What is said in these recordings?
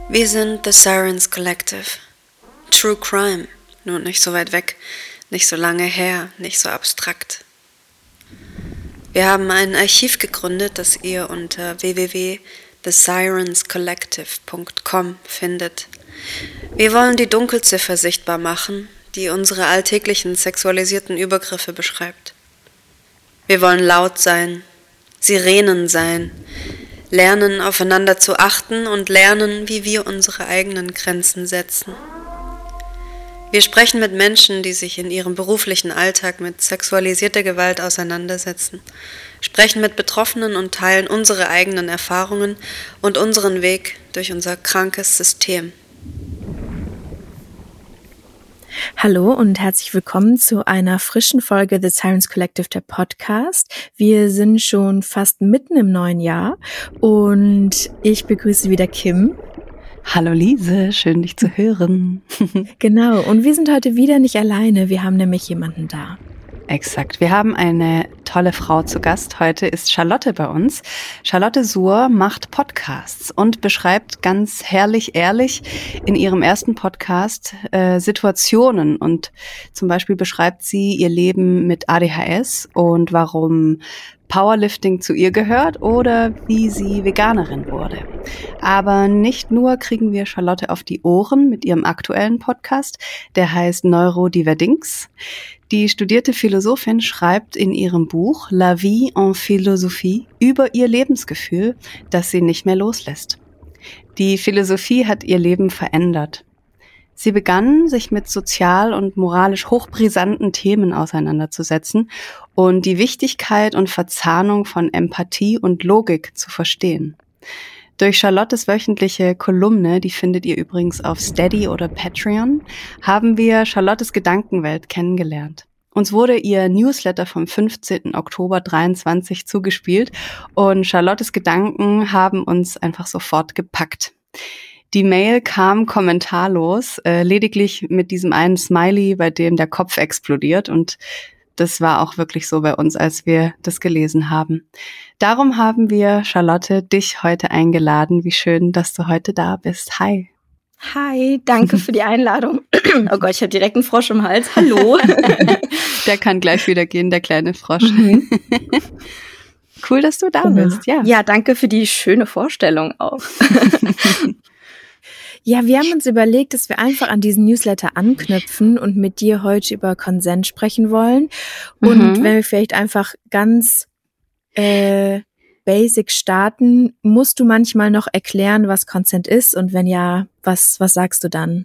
Wir sind The Sirens Collective. True Crime, nur nicht so weit weg, nicht so lange her, nicht so abstrakt. Wir haben ein Archiv gegründet, das ihr unter www.thesirenscollective.com findet. Wir wollen die Dunkelziffer sichtbar machen, die unsere alltäglichen sexualisierten Übergriffe beschreibt. Wir wollen laut sein, Sirenen sein, lernen, aufeinander zu achten und lernen, wie wir unsere eigenen Grenzen setzen. Wir sprechen mit Menschen, die sich in ihrem beruflichen Alltag mit sexualisierter Gewalt auseinandersetzen, sprechen mit Betroffenen und teilen unsere eigenen Erfahrungen und unseren Weg durch unser krankes System. Hallo und herzlich willkommen zu einer frischen Folge The Sirens Collective, der Podcast. Wir sind schon fast mitten im neuen Jahr und ich begrüße wieder Kim. Hallo Lise, schön dich zu hören. Genau, und wir sind heute wieder nicht alleine, wir haben nämlich jemanden da. Exakt, wir haben eine tolle Frau zu Gast. Heute ist Charlotte bei uns. Charlotte Suhr macht Podcasts und beschreibt ganz herrlich ehrlich in ihrem ersten Podcast Situationen. Und zum Beispiel beschreibt sie ihr Leben mit ADHS und warum Powerlifting zu ihr gehört oder wie sie Veganerin wurde. Aber nicht nur kriegen wir Charlotte auf die Ohren mit ihrem aktuellen Podcast, der heißt Neurodiverdings. Die studierte Philosophin schreibt in ihrem Buch La vie en Philosophie über ihr Lebensgefühl, das sie nicht mehr loslässt. Die Philosophie hat ihr Leben verändert. Sie begann, sich mit sozial und moralisch hochbrisanten Themen auseinanderzusetzen und die Wichtigkeit und Verzahnung von Empathie und Logik zu verstehen. Durch Charlottes wöchentliche Kolumne, die findet ihr übrigens auf Steady oder Patreon, haben wir Charlottes Gedankenwelt kennengelernt. Uns wurde ihr Newsletter vom 15. Oktober 23 zugespielt und Charlottes Gedanken haben uns einfach sofort gepackt. Die Mail kam kommentarlos, lediglich mit diesem einen Smiley, bei dem der Kopf explodiert, und das war auch wirklich so bei uns, als wir das gelesen haben. Darum haben wir, Charlotte, dich heute eingeladen. Wie schön, dass du heute da bist. Hi. Hi, danke für die Einladung. Oh Gott, ich habe direkt einen Frosch im Hals. Hallo. Der kann gleich wieder gehen, der kleine Frosch. Cool, dass du da bist. Ja, danke für die schöne Vorstellung auch. Ja, wir haben uns überlegt, dass wir einfach an diesen Newsletter anknüpfen und mit dir heute über Consent sprechen wollen. Und wenn wir vielleicht einfach ganz basic starten, musst du manchmal noch erklären, was Consent ist? Und wenn ja, was sagst du dann?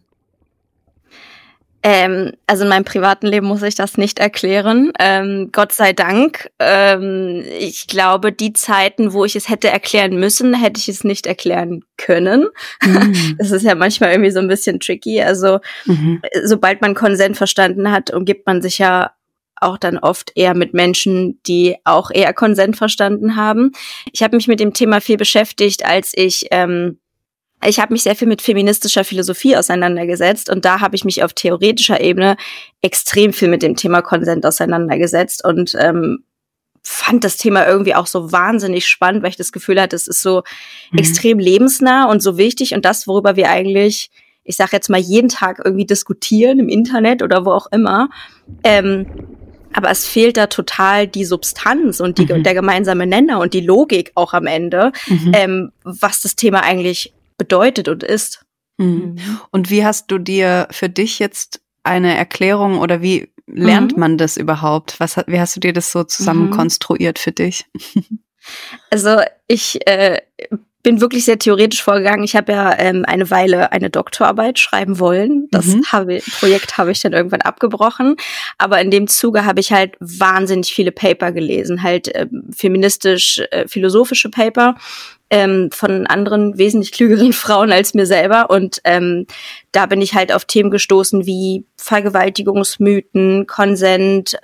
Also in meinem privaten Leben muss ich das nicht erklären. Gott sei Dank. Ich glaube, die Zeiten, wo ich es hätte erklären müssen, hätte ich es nicht erklären können. Das ist ja manchmal irgendwie so ein bisschen tricky. Also sobald man Consent verstanden hat, umgibt man sich ja auch dann oft eher mit Menschen, die auch eher Consent verstanden haben. Ich habe mich mit dem Thema viel beschäftigt, als ich habe mich sehr viel mit feministischer Philosophie auseinandergesetzt und da habe ich mich auf theoretischer Ebene extrem viel mit dem Thema Consent auseinandergesetzt und fand das Thema irgendwie auch so wahnsinnig spannend, weil ich das Gefühl hatte, es ist so extrem lebensnah und so wichtig und das, worüber wir eigentlich, ich sag jetzt mal, jeden Tag irgendwie diskutieren im Internet oder wo auch immer, aber es fehlt da total die Substanz und der gemeinsame Nenner und die Logik auch am Ende, was das Thema eigentlich bedeutet und ist. Und wie hast du dir für dich jetzt eine Erklärung oder wie lernt man das überhaupt? Wie hast du dir das so zusammen konstruiert für dich? Also ich bin wirklich sehr theoretisch vorgegangen. Ich habe ja eine Weile eine Doktorarbeit schreiben wollen. Das Projekt habe ich dann irgendwann abgebrochen. Aber in dem Zuge habe ich halt wahnsinnig viele Paper gelesen, halt feministisch-philosophische Paper von anderen wesentlich klügeren Frauen als mir selber. Und da bin ich halt auf Themen gestoßen wie Vergewaltigungsmythen, Consent,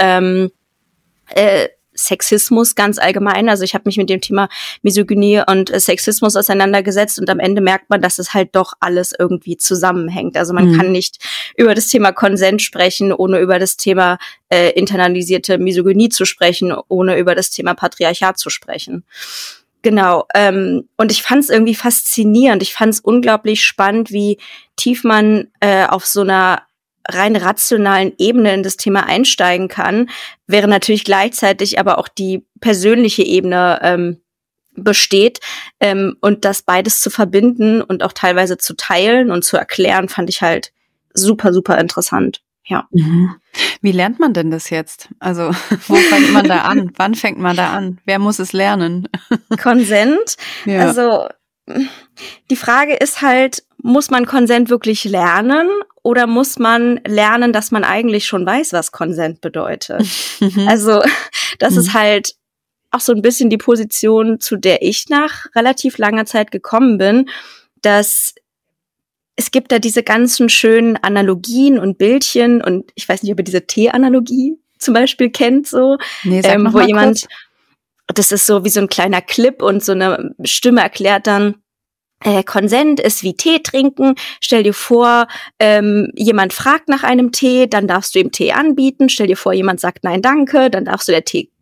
Sexismus ganz allgemein. Also ich habe mich mit dem Thema Misogynie und Sexismus auseinandergesetzt und am Ende merkt man, dass es halt doch alles irgendwie zusammenhängt. Also man kann nicht über das Thema Consent sprechen, ohne über das Thema internalisierte Misogynie zu sprechen, ohne über das Thema Patriarchat zu sprechen. Genau. Und ich fand es irgendwie faszinierend. Ich fand es unglaublich spannend, wie tief man auf so einer rein rationalen Ebene in das Thema einsteigen kann, während natürlich gleichzeitig aber auch die persönliche Ebene besteht. Und das beides zu verbinden und auch teilweise zu teilen und zu erklären, fand ich halt super, super interessant. Ja. Mhm. Wie lernt man denn das jetzt? Also, wo fängt man da an? Wann fängt man da an? Wer muss es lernen? Konsent. Ja. Also, die Frage ist halt, muss man Konsent wirklich lernen oder muss man lernen, dass man eigentlich schon weiß, was Konsent bedeutet? Also, das ist halt auch so ein bisschen die Position, zu der ich nach relativ langer Zeit gekommen bin, dass es gibt da diese ganzen schönen Analogien und Bildchen und ich weiß nicht, ob ihr diese Tee-Analogie zum Beispiel kennt, so, Nee, sag noch wo mal jemand, kurz. das ist so wie so ein kleiner Clip und so eine Stimme erklärt dann, Konsent ist wie Tee trinken. Stell dir vor, jemand fragt nach einem Tee, dann darfst du ihm Tee anbieten. Stell dir vor, jemand sagt nein, danke, dann darfst du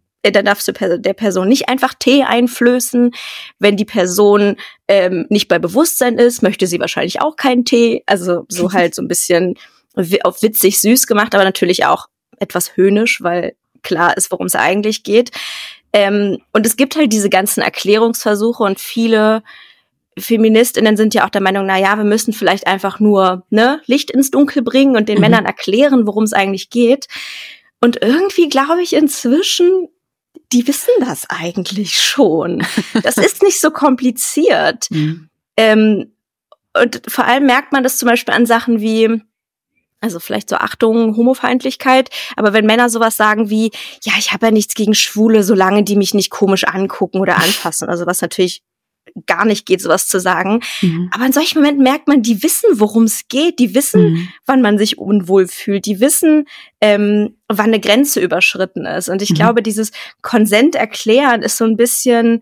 der Person nicht einfach Tee einflößen. Wenn die Person nicht bei Bewusstsein ist, möchte sie wahrscheinlich auch keinen Tee. Also so halt so ein bisschen auf witzig süß gemacht, aber natürlich auch etwas höhnisch, weil klar ist, worum es eigentlich geht. Und es gibt halt diese ganzen Erklärungsversuche und viele FeministInnen sind ja auch der Meinung, na ja, wir müssen vielleicht einfach nur Licht ins Dunkel bringen und den Männern erklären, worum es eigentlich geht. Und irgendwie glaube ich inzwischen, die wissen das eigentlich schon. Das ist nicht so kompliziert. Und vor allem merkt man das zum Beispiel an Sachen wie, also vielleicht so Achtung, Homofeindlichkeit, aber wenn Männer sowas sagen wie, ja, ich habe ja nichts gegen Schwule, solange die mich nicht komisch angucken oder anfassen, also was natürlich gar nicht geht, sowas zu sagen. Aber in solchen Momenten merkt man, die wissen, worum es geht. Die wissen, wann man sich unwohl fühlt. Die wissen, wann eine Grenze überschritten ist. Und ich glaube, dieses Konsent erklären ist so ein bisschen,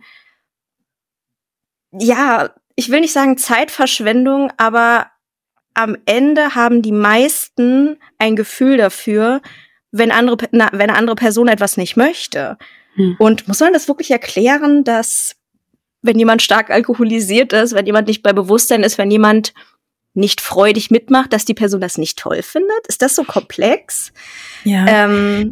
ja, ich will nicht sagen Zeitverschwendung, aber am Ende haben die meisten ein Gefühl dafür, wenn eine andere Person etwas nicht möchte. Und muss man das wirklich erklären, dass wenn jemand stark alkoholisiert ist, wenn jemand nicht bei Bewusstsein ist, wenn jemand nicht freudig mitmacht, dass die Person das nicht toll findet? Ist das so komplex? Ja.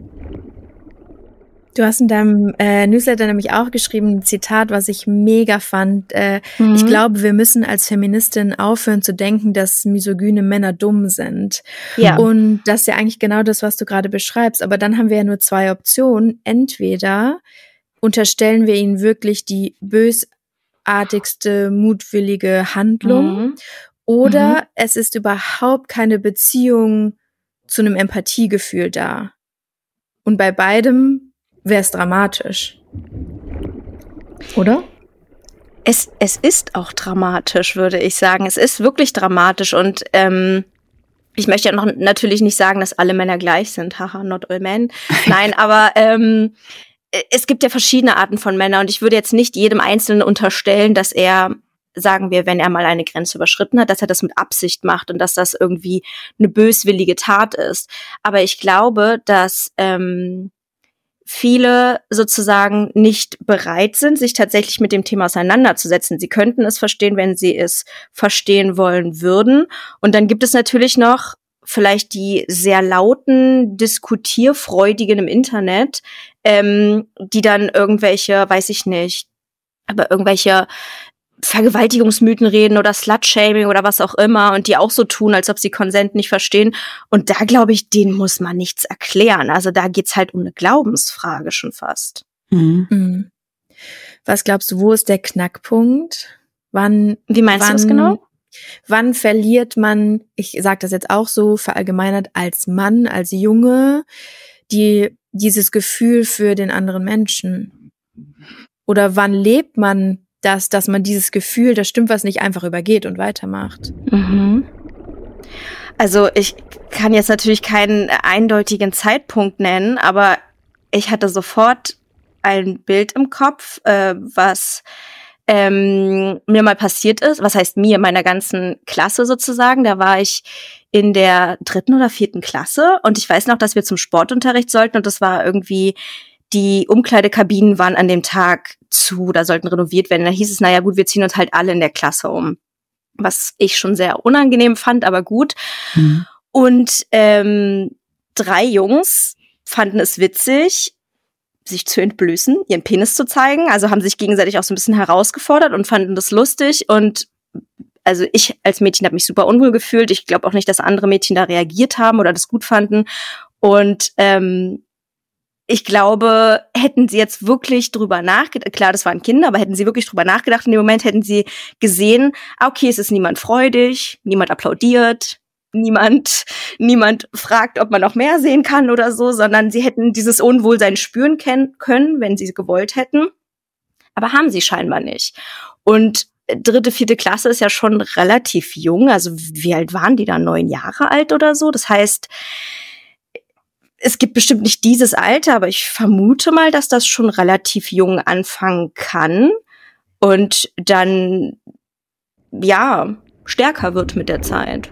Du hast in deinem Newsletter nämlich auch geschrieben, ein Zitat, was ich mega fand. Ich glaube, wir müssen als Feministin aufhören zu denken, dass misogyne Männer dumm sind. Ja. Und das ist ja eigentlich genau das, was du gerade beschreibst. Aber dann haben wir ja nur zwei Optionen. Entweder unterstellen wir ihnen wirklich die bösartigste, mutwillige Handlung oder es ist überhaupt keine Beziehung zu einem Empathiegefühl da. Und bei beidem wäre es dramatisch. Oder? Es ist auch dramatisch, würde ich sagen. Es ist wirklich dramatisch und ich möchte ja noch natürlich nicht sagen, dass alle Männer gleich sind. Haha, not all men. Nein, aber es gibt ja verschiedene Arten von Männern und ich würde jetzt nicht jedem Einzelnen unterstellen, dass er, sagen wir, wenn er mal eine Grenze überschritten hat, dass er das mit Absicht macht und dass das irgendwie eine böswillige Tat ist. Aber ich glaube, dass viele sozusagen nicht bereit sind, sich tatsächlich mit dem Thema auseinanderzusetzen. Sie könnten es verstehen, wenn sie es verstehen wollen würden. Und dann gibt es natürlich noch vielleicht die sehr lauten, diskutierfreudigen im Internet, die dann irgendwelche, weiß ich nicht, aber irgendwelche Vergewaltigungsmythen reden oder Slut-Shaming oder was auch immer und die auch so tun, als ob sie Konsent nicht verstehen. Und da glaube ich, denen muss man nichts erklären. Also da geht's halt um eine Glaubensfrage schon fast. Was glaubst du, wo ist der Knackpunkt? Wie meinst du das genau? Wann verliert man, ich sage das jetzt auch so verallgemeinert, als Mann, als Junge, dieses Gefühl für den anderen Menschen? Oder wann lebt man dass man dieses Gefühl, da stimmt was nicht, einfach übergeht und weitermacht? Also ich kann jetzt natürlich keinen eindeutigen Zeitpunkt nennen, aber ich hatte sofort ein Bild im Kopf, was mir mal passiert ist. Was heißt mir? Meiner ganzen Klasse sozusagen. Da war ich in der 3. oder 4. Klasse und ich weiß noch, dass wir zum Sportunterricht sollten und das war irgendwie die Umkleidekabinen waren an dem Tag zu oder sollten renoviert werden. Da hieß es, naja gut, wir ziehen uns halt alle in der Klasse um. Was ich schon sehr unangenehm fand, aber gut. Mhm. Und 3 Jungs fanden es witzig, sich zu entblößen, ihren Penis zu zeigen. Also haben sich gegenseitig auch so ein bisschen herausgefordert und fanden das lustig. Und also ich als Mädchen habe mich super unwohl gefühlt. Ich glaube auch nicht, dass andere Mädchen da reagiert haben oder das gut fanden. Und ich glaube, hätten sie jetzt wirklich drüber nachgedacht, klar, das waren Kinder, aber hätten sie wirklich drüber nachgedacht, in dem Moment hätten sie gesehen, okay, es ist niemand freudig, niemand applaudiert, niemand fragt, ob man noch mehr sehen kann oder so, sondern sie hätten dieses Unwohlsein spüren können, wenn sie gewollt hätten. Aber haben sie scheinbar nicht. Und 3., 4. Klasse ist ja schon relativ jung, also wie alt waren die da? 9 Jahre alt oder so? Das heißt, es gibt bestimmt nicht dieses Alter, aber ich vermute mal, dass das schon relativ jung anfangen kann und dann, ja, stärker wird mit der Zeit.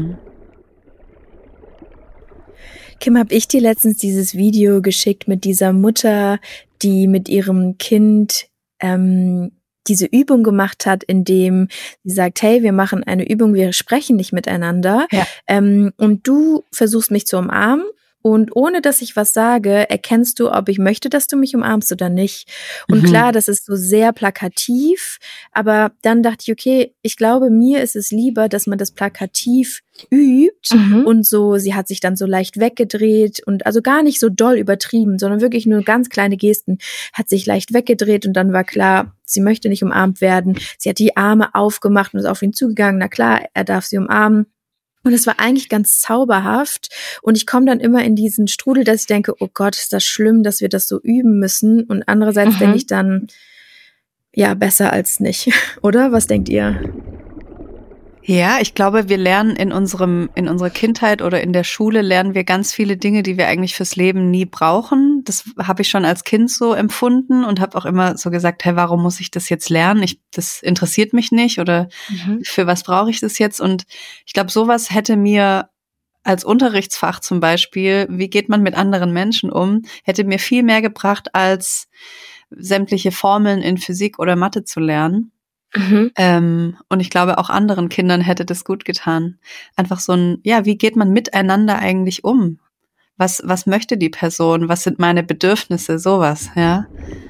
Kim, hab ich dir letztens dieses Video geschickt mit dieser Mutter, die mit ihrem Kind diese Übung gemacht hat, indem sie sagt, hey, wir machen eine Übung, wir sprechen nicht miteinander, ja. Und du versuchst mich zu umarmen. Und ohne, dass ich was sage, erkennst du, ob ich möchte, dass du mich umarmst oder nicht. Und klar, das ist so sehr plakativ, aber dann dachte ich, okay, ich glaube, mir ist es lieber, dass man das plakativ übt und so, sie hat sich dann so leicht weggedreht und also gar nicht so doll übertrieben, sondern wirklich nur ganz kleine Gesten, hat sich leicht weggedreht und dann war klar, sie möchte nicht umarmt werden. Sie hat die Arme aufgemacht und ist auf ihn zugegangen. Na klar, er darf sie umarmen. Und es war eigentlich ganz zauberhaft. Und ich komme dann immer in diesen Strudel, dass ich denke, oh Gott, ist das schlimm, dass wir das so üben müssen. Und andererseits denke ich dann, ja, besser als nicht. Oder? Was denkt ihr? Ja, ich glaube, wir lernen in unserer Kindheit oder in der Schule lernen wir ganz viele Dinge, die wir eigentlich fürs Leben nie brauchen. Das habe ich schon als Kind so empfunden und habe auch immer so gesagt, hey, warum muss ich das jetzt lernen? Das interessiert mich nicht oder für was brauche ich das jetzt? Und ich glaube, sowas hätte mir als Unterrichtsfach zum Beispiel, wie geht man mit anderen Menschen um, hätte mir viel mehr gebracht, als sämtliche Formeln in Physik oder Mathe zu lernen. Und ich glaube, auch anderen Kindern hätte das gut getan. Einfach so wie geht man miteinander eigentlich um? Was möchte die Person? Was sind meine Bedürfnisse? Sowas, ja.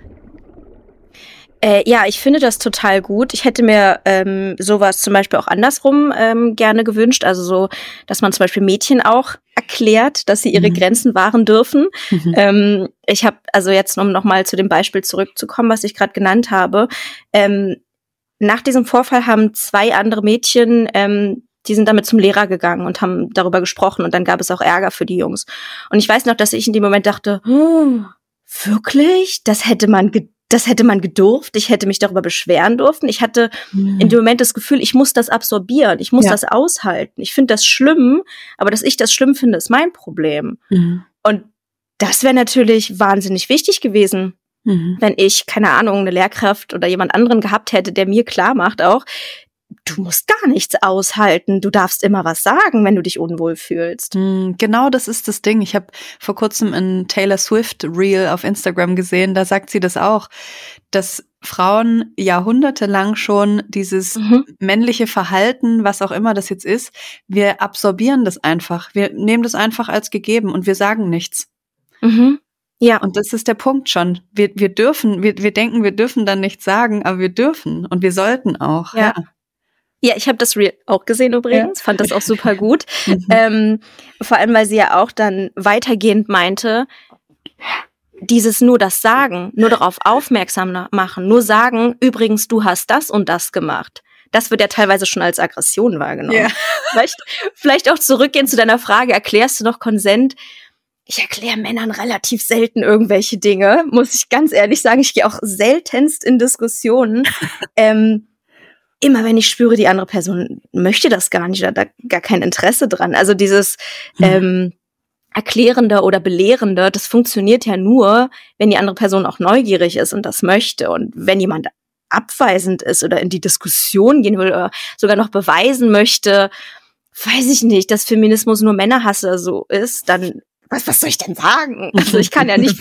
Ja, ich finde das total gut. Ich hätte mir sowas zum Beispiel auch andersrum gerne gewünscht. Also so, dass man zum Beispiel Mädchen auch erklärt, dass sie ihre Grenzen wahren dürfen. Ich habe, also jetzt, um nochmal zu dem Beispiel zurückzukommen, was ich gerade genannt habe, nach diesem Vorfall haben 2 andere Mädchen, die sind damit zum Lehrer gegangen und haben darüber gesprochen und dann gab es auch Ärger für die Jungs. Und ich weiß noch, dass ich in dem Moment dachte, wirklich? Das hätte man gedurft? Ich hätte mich darüber beschweren dürfen? Ich hatte in dem Moment das Gefühl, ich muss das absorbieren, ich muss das aushalten. Ich finde das schlimm, aber dass ich das schlimm finde, ist mein Problem. Und das wäre natürlich wahnsinnig wichtig gewesen. Wenn ich, keine Ahnung, eine Lehrkraft oder jemand anderen gehabt hätte, der mir klar macht auch, du musst gar nichts aushalten, du darfst immer was sagen, wenn du dich unwohl fühlst. Genau, das ist das Ding. Ich habe vor kurzem ein Taylor Swift Reel auf Instagram gesehen, da sagt sie das auch, dass Frauen jahrhundertelang schon dieses männliche Verhalten, was auch immer das jetzt ist, wir absorbieren das einfach, wir nehmen das einfach als gegeben und wir sagen nichts. Ja. Und das ist der Punkt schon. Wir denken, wir dürfen dann nichts sagen, aber wir dürfen und wir sollten auch. Ja, ich habe das Reel auch gesehen übrigens, fand das auch super gut. Vor allem, weil sie ja auch dann weitergehend meinte, dieses nur das Sagen, nur darauf aufmerksam machen, nur sagen, übrigens, du hast das und das gemacht. Das wird ja teilweise schon als Aggression wahrgenommen. Ja. Vielleicht auch zurückgehen zu deiner Frage, erklärst du noch Konsent? Ich erkläre Männern relativ selten irgendwelche Dinge, muss ich ganz ehrlich sagen. Ich gehe auch seltenst in Diskussionen. Immer wenn ich spüre, die andere Person möchte das gar nicht, oder hat da gar kein Interesse dran. Also dieses Erklärende oder Belehrende, das funktioniert ja nur, wenn die andere Person auch neugierig ist und das möchte. Und wenn jemand abweisend ist oder in die Diskussion gehen will oder sogar noch beweisen möchte, weiß ich nicht, dass Feminismus nur Männerhass oder so ist, dann was soll ich denn sagen? Also ich kann ja nicht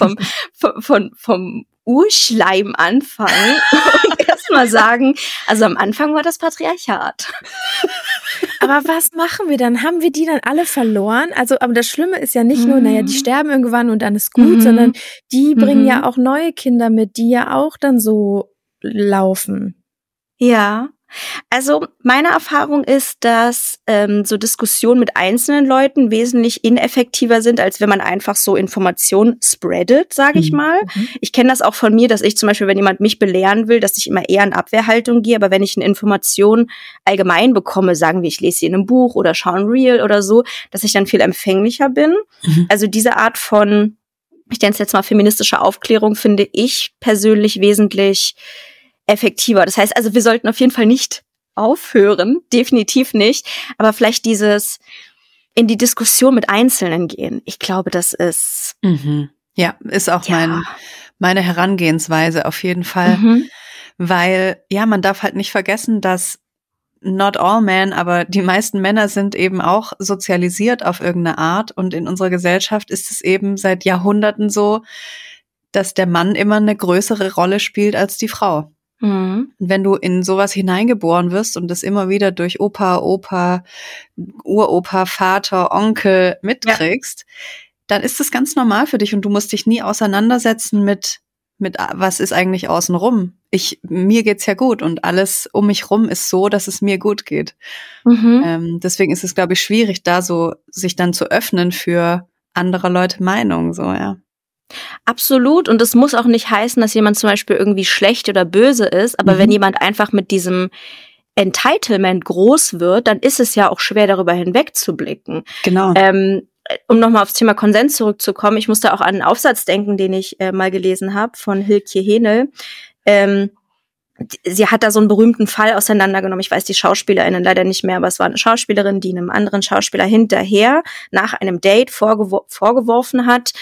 vom Urschleim anfangen und erstmal sagen, also am Anfang war das Patriarchat. Aber was machen wir dann? Haben wir die dann alle verloren? Also, aber das Schlimme ist ja nicht nur, die sterben irgendwann und dann ist gut, sondern die bringen ja auch neue Kinder mit, die ja auch dann so laufen. Ja. Also meine Erfahrung ist, dass so Diskussionen mit einzelnen Leuten wesentlich ineffektiver sind, als wenn man einfach so Informationen spreadet, sage ich mal. Ich kenne das auch von mir, dass ich zum Beispiel, wenn jemand mich belehren will, dass ich immer eher in Abwehrhaltung gehe, aber wenn ich eine Information allgemein bekomme, sagen wir, ich lese sie in einem Buch oder schaue ein Reel oder so, dass ich dann viel empfänglicher bin. Also diese Art von, ich nenne es jetzt mal feministische Aufklärung, finde ich persönlich wesentlich effektiver. Das heißt also, wir sollten auf jeden Fall nicht aufhören, definitiv nicht, aber vielleicht dieses in die Diskussion mit Einzelnen gehen. Ich glaube, das ist ja, ist auch meine Herangehensweise auf jeden Fall, weil man darf halt nicht vergessen, dass not all men, aber die meisten Männer sind eben auch sozialisiert auf irgendeine Art und in unserer Gesellschaft ist es eben seit Jahrhunderten so, dass der Mann immer eine größere Rolle spielt als die Frau. Wenn du in sowas hineingeboren wirst und das immer wieder durch Opa, Uropa, Vater, Onkel mitkriegst, dann ist das ganz normal für dich und du musst dich nie auseinandersetzen mit was ist eigentlich außenrum. Mir geht's ja gut und alles um mich rum ist so, dass es mir gut geht. Deswegen ist es, glaube ich, schwierig, da so sich dann zu öffnen für andere Leute Meinungen, so, ja. Absolut. Und es muss auch nicht heißen, dass jemand zum Beispiel irgendwie schlecht oder böse ist. Aber wenn jemand einfach mit diesem Entitlement groß wird, dann ist es ja auch schwer, darüber hinwegzublicken. Genau. Um nochmal aufs Thema Konsens zurückzukommen, ich musste auch an einen Aufsatz denken, den ich mal gelesen habe von Hilkje Henel. Sie hat da so einen berühmten Fall auseinandergenommen. Ich weiß die SchauspielerInnen leider nicht mehr, aber es war eine Schauspielerin, die einem anderen Schauspieler hinterher nach einem Date vorgeworfen hat,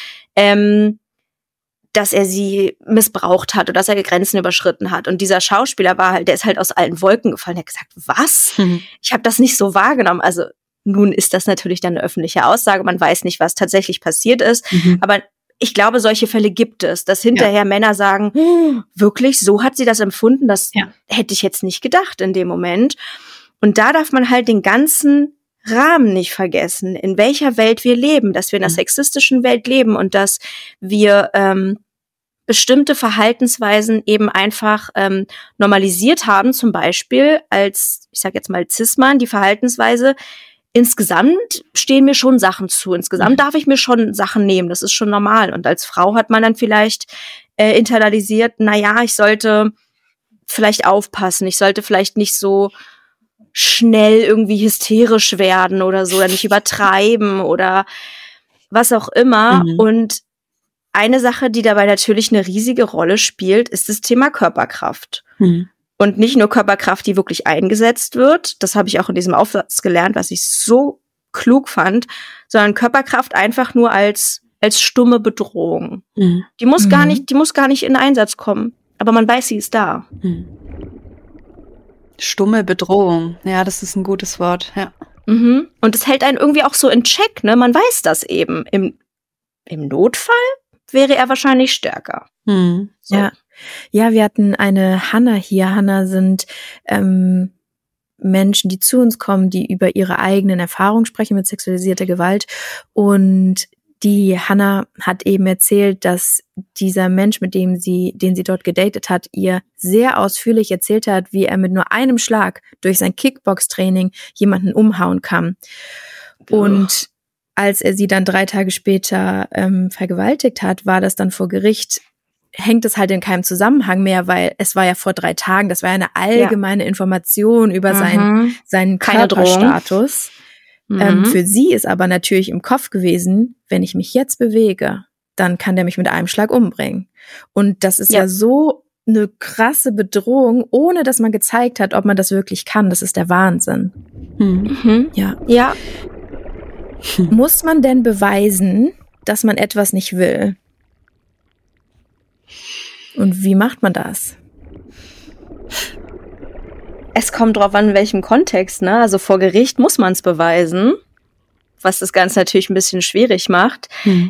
dass er sie missbraucht hat oder dass er Grenzen überschritten hat. Und dieser Schauspieler der ist halt aus allen Wolken gefallen. Der hat gesagt, was? Ich habe das nicht so wahrgenommen. Also nun ist das natürlich dann eine öffentliche Aussage. Man weiß nicht, was tatsächlich passiert ist. Aber ich glaube, solche Fälle gibt es, dass hinterher Männer sagen, wirklich, so hat sie das empfunden, das hätte ich jetzt nicht gedacht in dem Moment. Und da darf man halt den ganzen Rahmen nicht vergessen, in welcher Welt wir leben, dass wir in einer sexistischen Welt leben und dass wir bestimmte Verhaltensweisen eben einfach normalisiert haben, zum Beispiel als, ich sag jetzt mal Cis-Mann, die Verhaltensweise, insgesamt stehen mir schon Sachen zu, insgesamt darf ich mir schon Sachen nehmen, das ist schon normal. Und als Frau hat man dann vielleicht internalisiert, ich sollte vielleicht aufpassen, ich sollte vielleicht nicht so schnell irgendwie hysterisch werden oder so, oder nicht übertreiben oder was auch immer. Und eine Sache, die dabei natürlich eine riesige Rolle spielt, ist das Thema Körperkraft. Und nicht nur Körperkraft, die wirklich eingesetzt wird, das habe ich auch in diesem Aufsatz gelernt, was ich so klug fand, sondern Körperkraft einfach nur als stumme Bedrohung. Die muss gar nicht in Einsatz kommen, aber man weiß, sie ist da. Stumme Bedrohung. Ja, das ist ein gutes Wort, ja. Und es hält einen irgendwie auch so in Check, ne? Man weiß das eben. Im Notfall wäre er wahrscheinlich stärker. So. Ja, wir hatten eine Hannah hier. Hannah sind Menschen, die zu uns kommen, die über ihre eigenen Erfahrungen sprechen mit sexualisierter Gewalt. Und die Hannah hat eben erzählt, dass dieser Mensch, den sie dort gedatet hat, ihr sehr ausführlich erzählt hat, wie er mit nur einem Schlag durch sein Kickbox-Training jemanden umhauen kann. Und als er sie dann 3 Tage später vergewaltigt hat, war das dann vor Gericht, hängt es halt in keinem Zusammenhang mehr, weil es war ja vor 3 Tagen, das war ja eine allgemeine Information über seinen Körperstatus. Für sie ist aber natürlich im Kopf gewesen, wenn ich mich jetzt bewege, dann kann der mich mit einem Schlag umbringen. Und das ist ja so eine krasse Bedrohung, ohne dass man gezeigt hat, ob man das wirklich kann. Das ist der Wahnsinn. Ja. Muss man denn beweisen, dass man etwas nicht will? Und wie macht man das? Es kommt drauf an, in welchem Kontext, ne? Also vor Gericht muss man es beweisen. was das Ganze natürlich ein bisschen schwierig macht.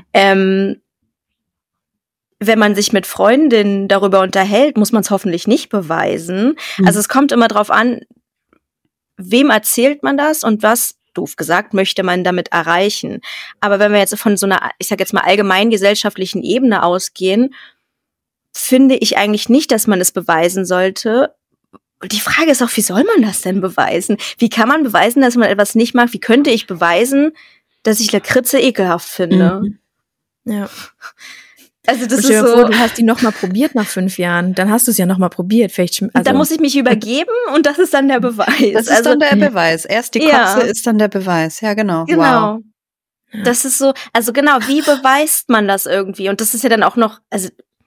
Wenn man sich mit Freundinnen darüber unterhält, muss man es hoffentlich nicht beweisen. Also es kommt immer drauf an, wem erzählt man das und was, doof gesagt, möchte man damit erreichen. Aber wenn wir jetzt von so einer, ich sag jetzt mal, allgemein gesellschaftlichen Ebene ausgehen, finde ich eigentlich nicht, dass man es beweisen sollte. Und die Frage ist auch, wie soll man das denn beweisen? Wie kann man beweisen, dass man etwas nicht mag? Wie könnte ich beweisen, dass ich Lakritze ekelhaft finde? Ja. Also das ist so, du hast die nochmal probiert nach 5 Jahren, dann hast du es ja nochmal probiert. Dann muss ich mich übergeben und das ist dann der Beweis. Das ist dann der Beweis. Erst die Kotze ist dann der Beweis. Ja, genau. Genau. Wow. Das ist so, also genau, wie beweist man das irgendwie? Und das ist ja dann auch noch, also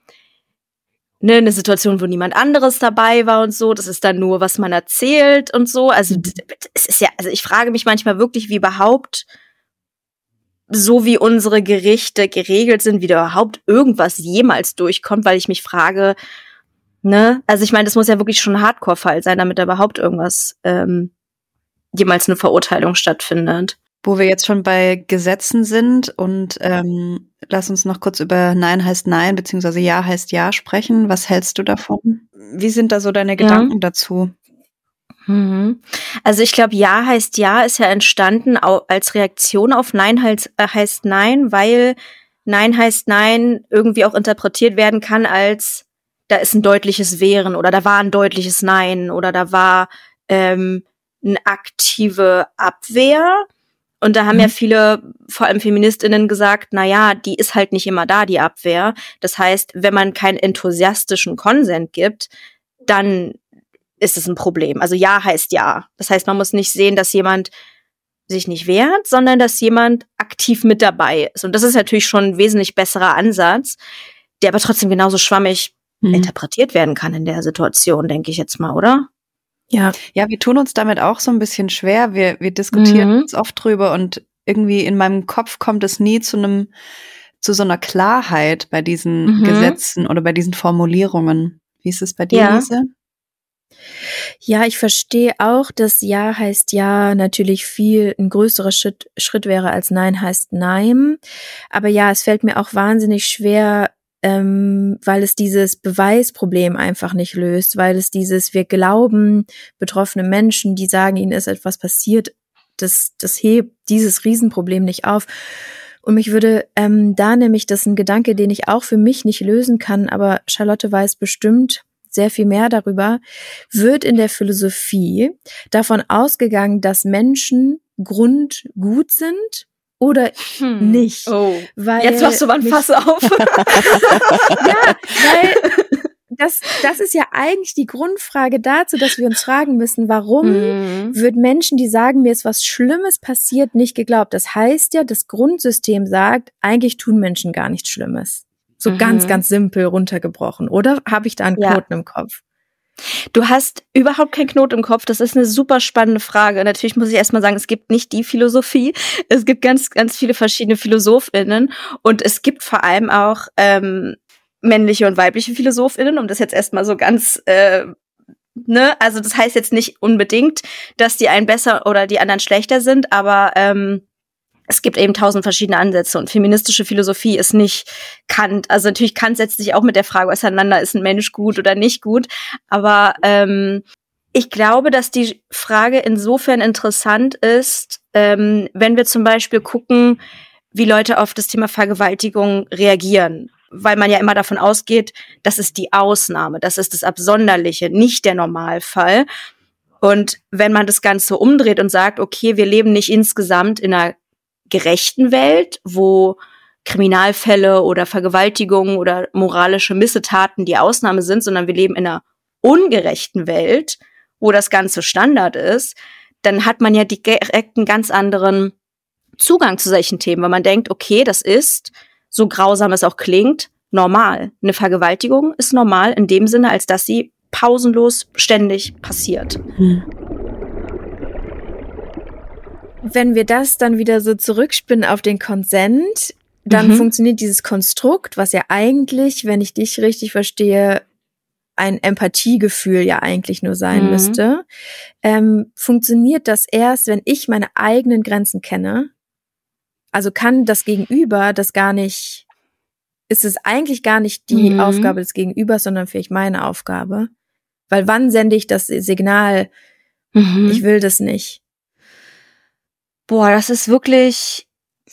eine Situation, wo niemand anderes dabei war und so. Das ist dann nur, was man erzählt und so. Also es ist ja, also ich frage mich manchmal wirklich, wie überhaupt so wie unsere Gerichte geregelt sind, wie da überhaupt irgendwas jemals durchkommt, weil ich mich frage, ne, also ich meine, das muss ja wirklich schon ein Hardcore-Fall sein, damit da überhaupt irgendwas jemals eine Verurteilung stattfindet. Wo wir jetzt schon bei Gesetzen sind und lass uns noch kurz über Nein heißt Nein beziehungsweise Ja heißt Ja sprechen. Was hältst du davon? Wie sind da so deine Gedanken dazu? Also ich glaube, Ja heißt Ja ist ja entstanden als Reaktion auf Nein heißt Nein, weil Nein heißt Nein irgendwie auch interpretiert werden kann als da ist ein deutliches Wehren oder da war ein deutliches Nein oder da war eine aktive Abwehr. Und da haben ja viele, vor allem FeministInnen, gesagt, na ja, die ist halt nicht immer da, die Abwehr. Das heißt, wenn man keinen enthusiastischen Konsent gibt, dann ist es ein Problem. Also Ja heißt Ja. Das heißt, man muss nicht sehen, dass jemand sich nicht wehrt, sondern dass jemand aktiv mit dabei ist. Und das ist natürlich schon ein wesentlich besserer Ansatz, der aber trotzdem genauso schwammig interpretiert werden kann in der Situation, denke ich jetzt mal, oder? Ja, wir tun uns damit auch so ein bisschen schwer. Wir diskutieren uns oft drüber und irgendwie in meinem Kopf kommt es nie zu so einer Klarheit bei diesen Gesetzen oder bei diesen Formulierungen. Wie ist es bei dir, Lise? Ja, ich verstehe auch, dass Ja heißt Ja natürlich viel ein größerer Schritt wäre als Nein heißt Nein. Aber ja, es fällt mir auch wahnsinnig schwer, weil es dieses Beweisproblem einfach nicht löst, weil es wir glauben, betroffene Menschen, die sagen, ihnen ist etwas passiert, das hebt dieses Riesenproblem nicht auf. Und mich würde da nämlich, das ist ein Gedanke, den ich auch für mich nicht lösen kann, aber Charlotte weiß bestimmt sehr viel mehr darüber, wird in der Philosophie davon ausgegangen, dass Menschen grundgut sind oder nicht. Oh, weil jetzt machst du mal ein Fass auf. Ja, weil das ist ja eigentlich die Grundfrage dazu, dass wir uns fragen müssen, warum wird Menschen, die sagen, mir ist was Schlimmes passiert, nicht geglaubt? Das heißt ja, das Grundsystem sagt, eigentlich tun Menschen gar nichts Schlimmes. So ganz, ganz simpel runtergebrochen. Oder habe ich da einen Knoten im Kopf? Du hast überhaupt keinen Knoten im Kopf. Das ist eine super spannende Frage. Natürlich muss ich erstmal sagen, es gibt nicht die Philosophie. Es gibt ganz, ganz viele verschiedene PhilosophInnen. Und es gibt vor allem auch männliche und weibliche PhilosophInnen, um das jetzt erstmal so ganz, also das heißt jetzt nicht unbedingt, dass die einen besser oder die anderen schlechter sind, aber es gibt eben 1000 verschiedene Ansätze und feministische Philosophie ist nicht Kant. Also natürlich Kant setzt sich auch mit der Frage auseinander, ist ein Mensch gut oder nicht gut. Aber ich glaube, dass die Frage insofern interessant ist, wenn wir zum Beispiel gucken, wie Leute auf das Thema Vergewaltigung reagieren. Weil man ja immer davon ausgeht, das ist die Ausnahme, das ist das Absonderliche, nicht der Normalfall. Und wenn man das Ganze umdreht und sagt, okay, wir leben nicht insgesamt in einer gerechten Welt, wo Kriminalfälle oder Vergewaltigungen oder moralische Missetaten die Ausnahme sind, sondern wir leben in einer ungerechten Welt, wo das Ganze Standard ist, dann hat man ja direkt einen ganz anderen Zugang zu solchen Themen, weil man denkt, okay, das ist, so grausam es auch klingt, normal. Eine Vergewaltigung ist normal in dem Sinne, als dass sie pausenlos ständig passiert. Wenn wir das dann wieder so zurückspinnen auf den Konsent, dann funktioniert dieses Konstrukt, was ja eigentlich, wenn ich dich richtig verstehe, ein Empathiegefühl ja eigentlich nur sein müsste, funktioniert das erst, wenn ich meine eigenen Grenzen kenne also kann das Gegenüber das gar nicht, ist es eigentlich gar nicht die Aufgabe des Gegenübers, sondern vielleicht meine Aufgabe? Weil wann sende ich das Signal, ich will das nicht? Boah, das ist wirklich,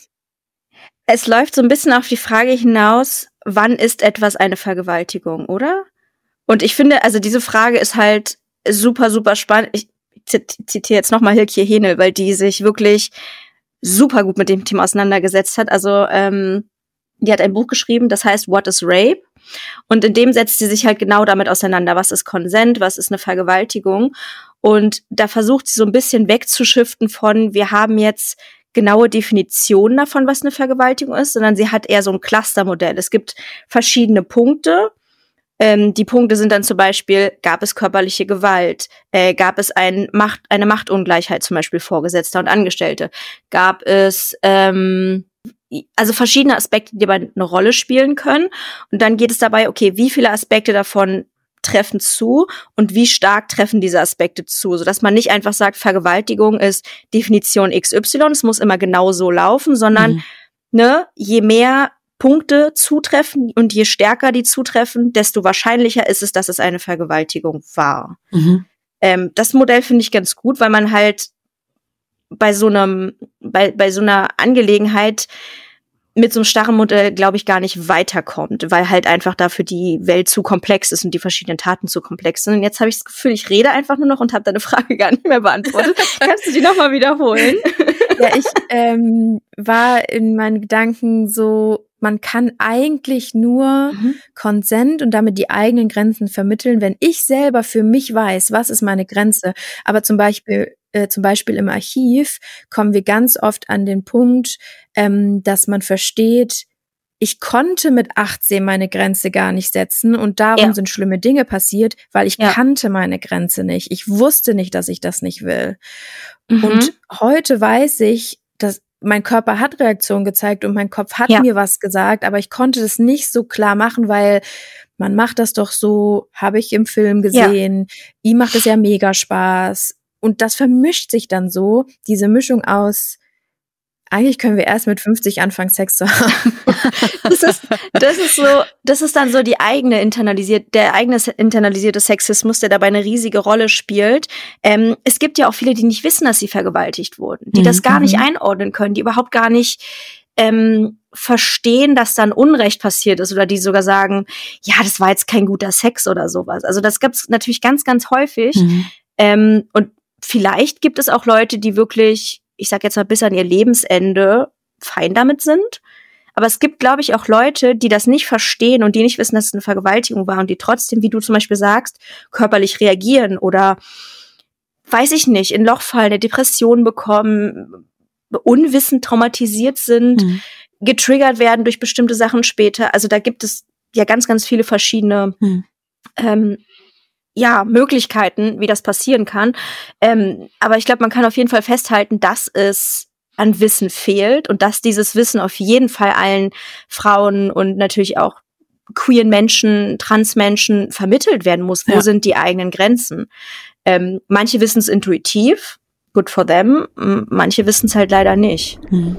es läuft so ein bisschen auf die Frage hinaus, wann ist etwas eine Vergewaltigung, oder? Und ich finde, also diese Frage ist halt super, super spannend. Ich zitiere jetzt nochmal Hilkje Henel, weil die sich wirklich super gut mit dem Thema auseinandergesetzt hat. Also die hat ein Buch geschrieben, das heißt What is Rape? Und in dem setzt sie sich halt genau damit auseinander. Was ist Consent? Was ist eine Vergewaltigung? Und da versucht sie so ein bisschen wegzuschiften von, wir haben jetzt genaue Definitionen davon, was eine Vergewaltigung ist, sondern sie hat eher so ein Clustermodell. Es gibt verschiedene Punkte. Die Punkte sind dann zum Beispiel, gab es körperliche Gewalt? Gab es eine Machtungleichheit, zum Beispiel Vorgesetzter und Angestellte? Gab es also verschiedene Aspekte, die dabei eine Rolle spielen können. Und dann geht es dabei, okay, wie viele Aspekte davon treffen zu und wie stark treffen diese Aspekte zu, sodass man nicht einfach sagt, Vergewaltigung ist Definition XY, es muss immer genau so laufen, sondern je mehr Punkte zutreffen und je stärker die zutreffen, desto wahrscheinlicher ist es, dass es eine Vergewaltigung war. Das Modell finde ich ganz gut, weil man halt bei so einer Angelegenheit mit so einem starren Modell, glaube ich, gar nicht weiterkommt, weil halt einfach dafür die Welt zu komplex ist und die verschiedenen Taten zu komplex sind. Und jetzt habe ich das Gefühl, ich rede einfach nur noch und habe deine Frage gar nicht mehr beantwortet. Kannst du die nochmal wiederholen? Ja, ich war in meinen Gedanken so, man kann eigentlich nur Consent und damit die eigenen Grenzen vermitteln, wenn ich selber für mich weiß, was ist meine Grenze. Aber zum Beispiel im Archiv kommen wir ganz oft an den Punkt, dass man versteht, ich konnte mit 18 meine Grenze gar nicht setzen und darum sind schlimme Dinge passiert, weil ich kannte meine Grenze nicht. Ich wusste nicht, dass ich das nicht will. Und heute weiß ich, dass mein Körper hat Reaktion gezeigt und mein Kopf hat mir was gesagt, aber ich konnte das nicht so klar machen, weil man macht das doch so, habe ich im Film gesehen, ihm macht es ja mega Spaß. Und das vermischt sich dann so, diese Mischung aus, eigentlich können wir erst mit 50 anfangen, Sex zu haben. Das ist dann so der eigene internalisierte Sexismus, der dabei eine riesige Rolle spielt. Es gibt ja auch viele, die nicht wissen, dass sie vergewaltigt wurden, die das gar nicht einordnen können, die überhaupt gar nicht verstehen, dass dann Unrecht passiert ist oder die sogar sagen, ja, das war jetzt kein guter Sex oder sowas. Also das gibt's natürlich ganz, ganz häufig. Und vielleicht gibt es auch Leute, die wirklich, ich sag jetzt mal bis an ihr Lebensende, fein damit sind. Aber es gibt, glaube ich, auch Leute, die das nicht verstehen und die nicht wissen, dass es eine Vergewaltigung war und die trotzdem, wie du zum Beispiel sagst, körperlich reagieren oder, weiß ich nicht, in Loch fallen, eine Depression bekommen, unwissend traumatisiert sind, getriggert werden durch bestimmte Sachen später. Also da gibt es ja ganz, ganz viele verschiedene Möglichkeiten, wie das passieren kann. Aber ich glaube, man kann auf jeden Fall festhalten, dass es an Wissen fehlt und dass dieses Wissen auf jeden Fall allen Frauen und natürlich auch queeren Menschen, Transmenschen vermittelt werden muss. Wo sind die eigenen Grenzen? Manche wissen es intuitiv, good for them. Manche wissen es halt leider nicht.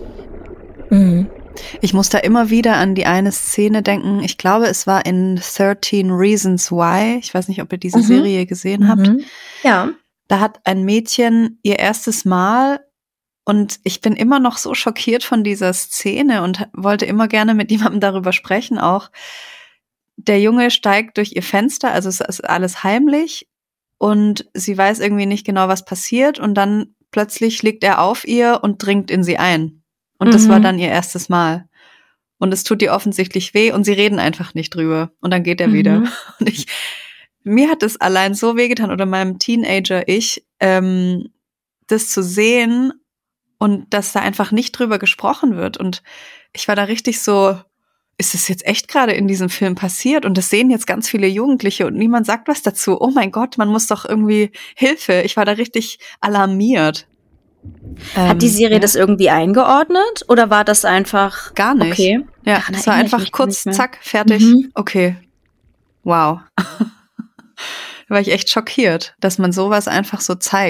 Ich muss da immer wieder an die eine Szene denken. Ich glaube, es war in 13 Reasons Why. Ich weiß nicht, ob ihr diese Serie gesehen habt. Ja. Da hat ein Mädchen ihr erstes Mal und ich bin immer noch so schockiert von dieser Szene und wollte immer gerne mit jemandem darüber sprechen auch. Der Junge steigt durch ihr Fenster, also es ist alles heimlich und sie weiß irgendwie nicht genau, was passiert und dann plötzlich liegt er auf ihr und dringt in sie ein. Und das war dann ihr erstes Mal. Und es tut ihr offensichtlich weh und sie reden einfach nicht drüber. Und dann geht er wieder. Und mir hat es allein so wehgetan oder meinem Teenager-Ich, das zu sehen und dass da einfach nicht drüber gesprochen wird. Und ich war da richtig so, ist es jetzt echt gerade in diesem Film passiert? Und das sehen jetzt ganz viele Jugendliche und niemand sagt was dazu. Oh mein Gott, man muss doch irgendwie Hilfe. Ich war da richtig alarmiert. Hat die Serie das irgendwie eingeordnet oder war das einfach gar nicht? Okay. Ja, es war einfach kurz, zack, fertig. Okay. Wow. Da war ich echt schockiert, dass man sowas einfach so zeigt.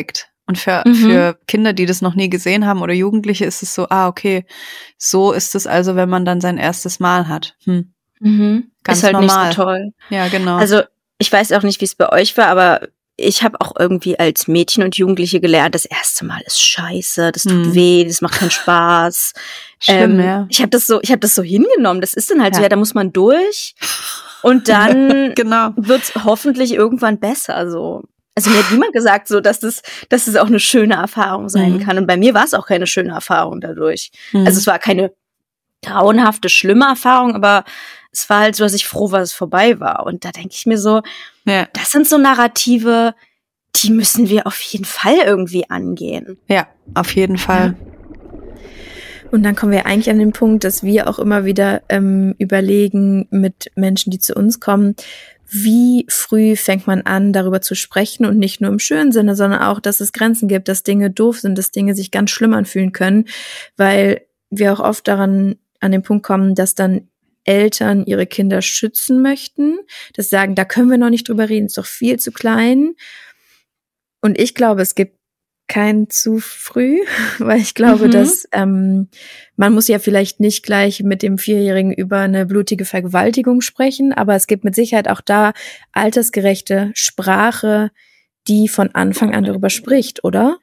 Und für Kinder, die das noch nie gesehen haben oder Jugendliche, ist es so, okay, so ist es also, wenn man dann sein erstes Mal hat. Ganz ist halt normal. nicht so toll. Ja, genau. Also ich weiß auch nicht, wie es bei euch war, aber ich habe auch irgendwie als Mädchen und Jugendliche gelernt, das erste Mal ist scheiße, das tut weh, das macht keinen Spaß. Schlimm, ja. Ich habe das so hingenommen. Das ist dann halt so, ja, da muss man durch und dann genau. wird's hoffentlich irgendwann besser. So. Also mir hat niemand gesagt, so dass das auch eine schöne Erfahrung sein kann. Und bei mir war es auch keine schöne Erfahrung dadurch. Also es war keine grauenhafte, schlimme Erfahrung, aber es war halt so, dass ich froh war, dass es vorbei war. Und da denke ich mir so, das sind so Narrative, die müssen wir auf jeden Fall irgendwie angehen. Ja, auf jeden Fall. Ja. Und dann kommen wir eigentlich an den Punkt, dass wir auch immer wieder überlegen mit Menschen, die zu uns kommen, wie früh fängt man an, darüber zu sprechen und nicht nur im schönen Sinne, sondern auch, dass es Grenzen gibt, dass Dinge doof sind, dass Dinge sich ganz schlimm anfühlen können, weil wir auch oft an den Punkt kommen, dass dann Eltern ihre Kinder schützen möchten, das sagen, da können wir noch nicht drüber reden, ist doch viel zu klein. Und ich glaube, es gibt kein zu früh, weil ich glaube, dass man muss ja vielleicht nicht gleich mit dem 4-Jährigen über eine blutige Vergewaltigung sprechen, aber es gibt mit Sicherheit auch da altersgerechte Sprache, die von Anfang an darüber spricht, oder?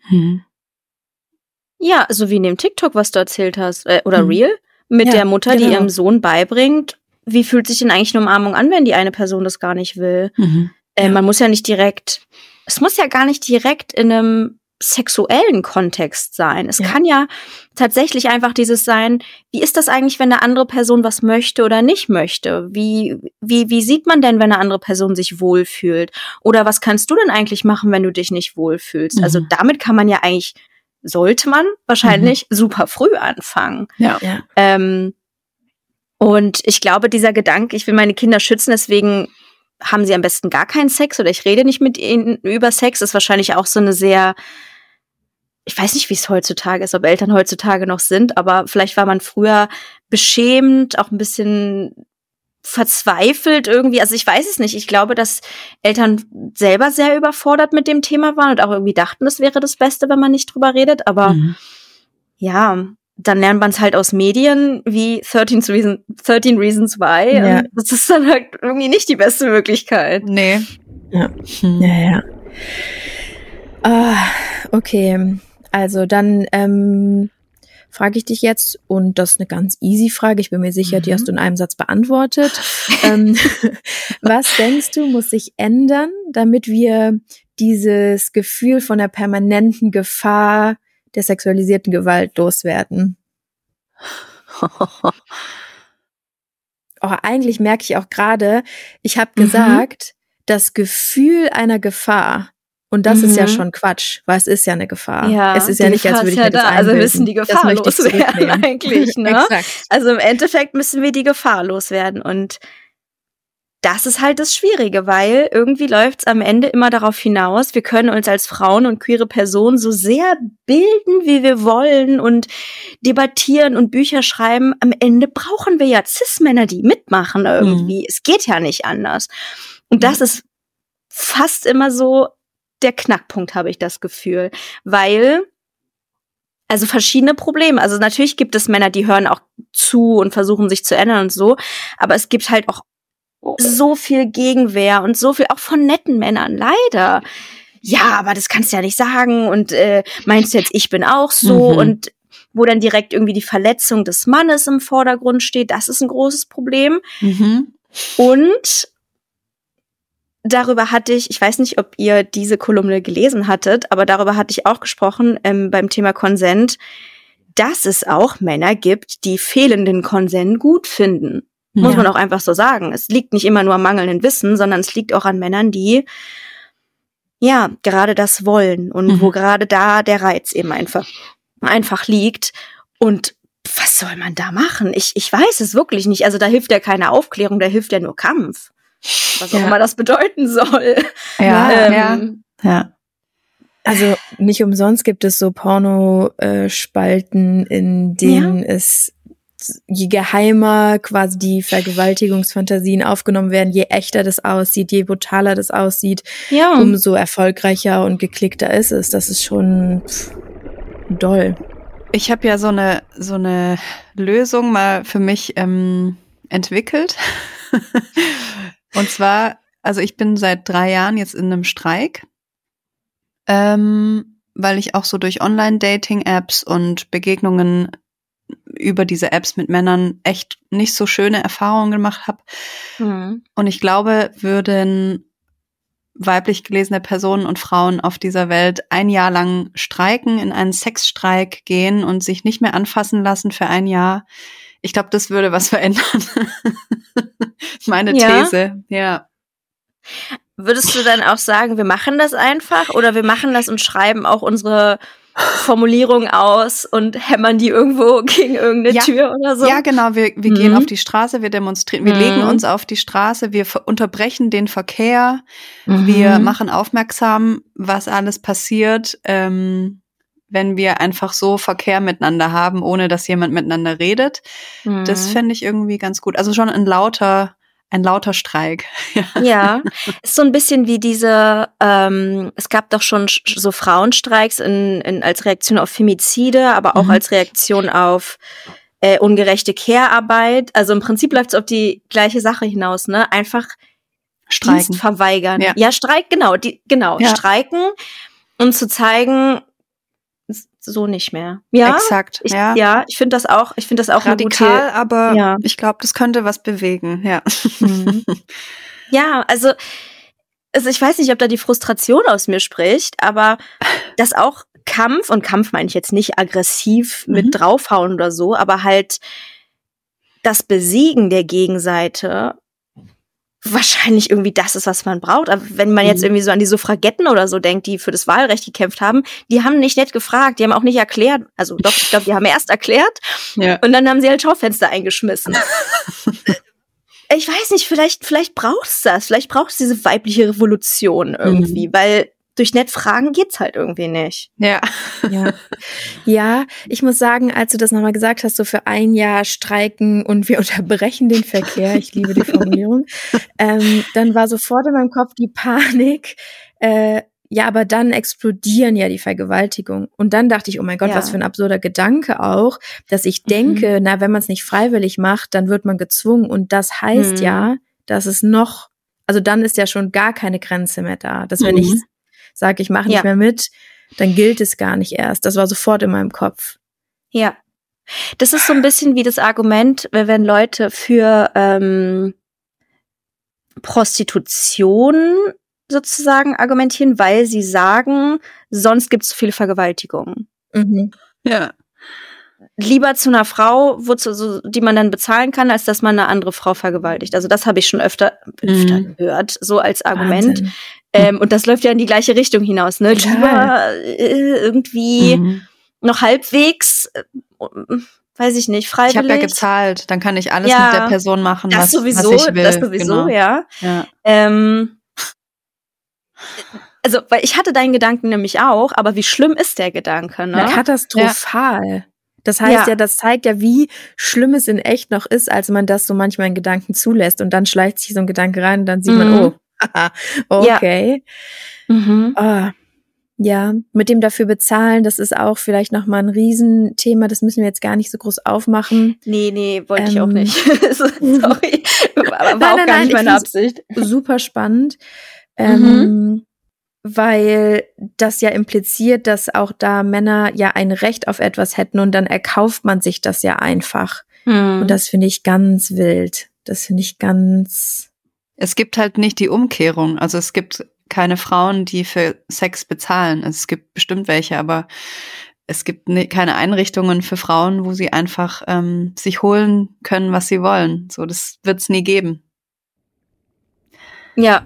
Ja, so wie in dem TikTok, was du erzählt hast, oder Reel, mit der Mutter, die ihrem Sohn beibringt, wie fühlt sich denn eigentlich eine Umarmung an, wenn die eine Person das gar nicht will? Man muss ja nicht direkt, es muss ja gar nicht direkt in einem sexuellen Kontext sein. Es kann ja tatsächlich einfach dieses sein, wie ist das eigentlich, wenn eine andere Person was möchte oder nicht möchte? Wie sieht man denn, wenn eine andere Person sich wohlfühlt? Oder was kannst du denn eigentlich machen, wenn du dich nicht wohlfühlst? Also damit kann man ja eigentlich, sollte man wahrscheinlich super früh anfangen. Ja. Und ich glaube, dieser Gedanke, ich will meine Kinder schützen, deswegen haben sie am besten gar keinen Sex oder ich rede nicht mit ihnen über Sex, ist wahrscheinlich auch so eine sehr, ich weiß nicht, wie es heutzutage ist, ob Eltern heutzutage noch sind, aber vielleicht war man früher beschämt, auch ein bisschen verzweifelt irgendwie. Also ich weiß es nicht. Ich glaube, dass Eltern selber sehr überfordert mit dem Thema waren und auch irgendwie dachten, das wäre das Beste, wenn man nicht drüber redet. Aber ja, dann lernt man es halt aus Medien wie 13 Reasons Why. Ja. Und das ist dann halt irgendwie nicht die beste Möglichkeit. Nee. Ja. Okay, also dann frage ich dich jetzt, und das ist eine ganz easy Frage, ich bin mir sicher, die hast du in einem Satz beantwortet. Was denkst du, muss sich ändern, damit wir dieses Gefühl von der permanenten Gefahr der sexualisierten Gewalt loswerden? Eigentlich merke ich auch gerade, ich habe gesagt, das Gefühl einer Gefahr. Und das ist ja schon Quatsch, weil es ist ja eine Gefahr. Ja, es ist ja nicht, als würde ich mir das einbilden. Also wir müssen die Gefahr loswerden eigentlich, ne? Exakt. Also im Endeffekt müssen wir die Gefahr loswerden. Und das ist halt das Schwierige, weil irgendwie läuft's am Ende immer darauf hinaus, wir können uns als Frauen und queere Personen so sehr bilden, wie wir wollen und debattieren und Bücher schreiben. Am Ende brauchen wir ja Cis-Männer, die mitmachen irgendwie. Es geht ja nicht anders. Und das ist fast immer so der Knackpunkt, habe ich das Gefühl, weil, also verschiedene Probleme, also natürlich gibt es Männer, die hören auch zu und versuchen sich zu ändern und so, aber es gibt halt auch so viel Gegenwehr und so viel, auch von netten Männern, leider. Ja, aber das kannst du ja nicht sagen und meinst du jetzt, ich bin auch so und wo dann direkt irgendwie die Verletzung des Mannes im Vordergrund steht, das ist ein großes Problem. Und darüber hatte ich weiß nicht, ob ihr diese Kolumne gelesen hattet, aber darüber hatte ich auch gesprochen beim Thema Konsent, dass es auch Männer gibt, die fehlenden Konsent gut finden. Muss man auch einfach so sagen. Es liegt nicht immer nur am mangelnden Wissen, sondern es liegt auch an Männern, die ja gerade das wollen und wo gerade da der Reiz eben einfach liegt. Und was soll man da machen? Ich weiß es wirklich nicht. Also da hilft ja keine Aufklärung, da hilft ja nur Kampf. Was auch immer das bedeuten soll. Ja. Also nicht umsonst gibt es so Pornospalten, in denen es je geheimer quasi die Vergewaltigungsfantasien aufgenommen werden, je echter das aussieht, je brutaler das aussieht, umso erfolgreicher und geklickter ist es. Das ist schon doll. Ich habe ja so eine Lösung mal für mich entwickelt. Und zwar, also ich bin seit 3 Jahren jetzt in einem Streik, weil ich auch so durch Online-Dating-Apps und Begegnungen über diese Apps mit Männern echt nicht so schöne Erfahrungen gemacht habe. Mhm. Und ich glaube, würden weiblich gelesene Personen und Frauen auf dieser Welt 1 Jahr lang streiken, in einen Sexstreik gehen und sich nicht mehr anfassen lassen für 1 Jahr, ich glaube, das würde was verändern. Meine These, ja. Würdest du dann auch sagen, wir machen das einfach oder wir machen das und schreiben auch unsere Formulierung aus und hämmern die irgendwo gegen irgendeine Tür oder so? Ja, genau. Wir gehen auf die Straße, wir demonstrieren, wir legen uns auf die Straße, wir unterbrechen den Verkehr, wir machen aufmerksam, was alles passiert, wenn wir einfach so Verkehr miteinander haben, ohne dass jemand miteinander redet. Das fände ich irgendwie ganz gut. Also schon ein lauter Streik. Ja, ist so ein bisschen wie diese, es gab doch schon so Frauenstreiks als Reaktion auf Femizide, aber auch als Reaktion auf ungerechte Care-Arbeit. Also im Prinzip läuft es auf die gleiche Sache hinaus, ne? Einfach Streiken. Dienst verweigern. Ja, ja streiken und zu zeigen, so nicht mehr. Ja, exakt. Ich finde das auch. Ich finde das auch radikal, eine gute, aber ich glaube, das könnte was bewegen. Ja. Ja, also ich weiß nicht, ob da die Frustration aus mir spricht, aber das auch Kampf, und Kampf meine ich jetzt nicht aggressiv mit draufhauen oder so, aber halt das Besiegen der Gegenseite wahrscheinlich irgendwie das ist, was man braucht. Aber wenn man jetzt irgendwie so an die Suffragetten oder so denkt, die für das Wahlrecht gekämpft haben, die haben nicht nett gefragt, die haben auch nicht erklärt, also doch, ich glaube, die haben erst erklärt und dann haben sie halt Schaufenster eingeschmissen. Ich weiß nicht, vielleicht braucht's das, vielleicht braucht's diese weibliche Revolution irgendwie, weil durch nett fragen geht's halt irgendwie nicht. Ja, ich muss sagen, als du das nochmal gesagt hast, so für 1 Jahr streiken und wir unterbrechen den Verkehr, ich liebe die Formulierung, dann war sofort in meinem Kopf die Panik, ja, aber dann explodieren ja die Vergewaltigung. Und dann dachte ich, oh mein Gott, was für ein absurder Gedanke auch, dass ich denke, na, wenn man es nicht freiwillig macht, dann wird man gezwungen. Und das heißt ja, dass es noch, also dann ist ja schon gar keine Grenze mehr da. Dass wenn ich sage, ich mache nicht mehr mit, dann gilt es gar nicht erst. Das war sofort in meinem Kopf. Ja. Das ist so ein bisschen wie das Argument, wenn Leute für Prostitution sozusagen argumentieren, weil sie sagen, sonst gibt es viele Vergewaltigungen. Ja. Lieber zu einer Frau, die man dann bezahlen kann, als dass man eine andere Frau vergewaltigt. Also das habe ich schon öfter gehört, so als Argument. Und das läuft ja in die gleiche Richtung hinaus, ne? Lieber irgendwie noch halbwegs, weiß ich nicht, freiwillig. Ich habe ja gezahlt, dann kann ich alles mit der Person machen, was ich will. Das sowieso, ja. Also, weil ich hatte deinen Gedanken nämlich auch, aber wie schlimm ist der Gedanke, ne? Ja, katastrophal. Das heißt das zeigt ja, wie schlimm es in echt noch ist, als man das so manchmal in Gedanken zulässt und dann schleicht sich so ein Gedanke rein und dann sieht man, okay. Ja, mit dem dafür bezahlen, das ist auch vielleicht nochmal ein Riesenthema, das müssen wir jetzt gar nicht so groß aufmachen. Nee, wollte ich auch nicht. Sorry, war auch gar nicht meine Absicht. Super spannend. Weil das ja impliziert, dass auch da Männer ja ein Recht auf etwas hätten und dann erkauft man sich das ja einfach. Und das finde ich ganz wild. Das finde ich ganz... Es gibt halt nicht die Umkehrung. Also es gibt keine Frauen, die für Sex bezahlen. Es gibt bestimmt welche, aber es gibt keine Einrichtungen für Frauen, wo sie einfach sich holen können, was sie wollen. So, das wird's nie geben. Ja.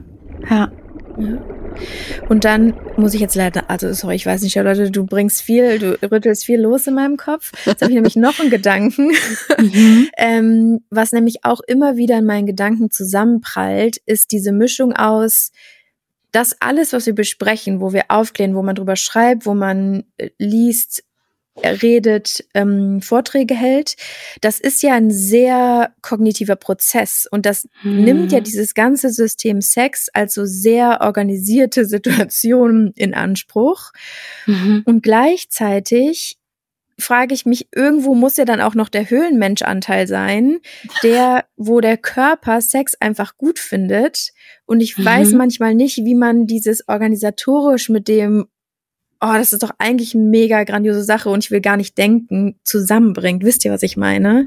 Und dann muss ich jetzt leider, also sorry, ich weiß nicht, Charlotte, du rüttelst viel los in meinem Kopf. Jetzt habe ich nämlich noch einen Gedanken, was nämlich auch immer wieder in meinen Gedanken zusammenprallt, ist diese Mischung aus, das alles, was wir besprechen, wo wir aufklären, wo man drüber schreibt, wo man liest, redet, Vorträge hält, das ist ja ein sehr kognitiver Prozess und das nimmt ja dieses ganze System Sex als so sehr organisierte Situation in Anspruch. Und gleichzeitig frage ich mich, irgendwo muss ja dann auch noch der Höhlenmensch-Anteil sein, wo der Körper Sex einfach gut findet. Und ich weiß manchmal nicht, wie man dieses organisatorisch mit dem, das ist doch eigentlich eine mega grandiose Sache und ich will gar nicht denken, zusammenbringt. Wisst ihr, was ich meine?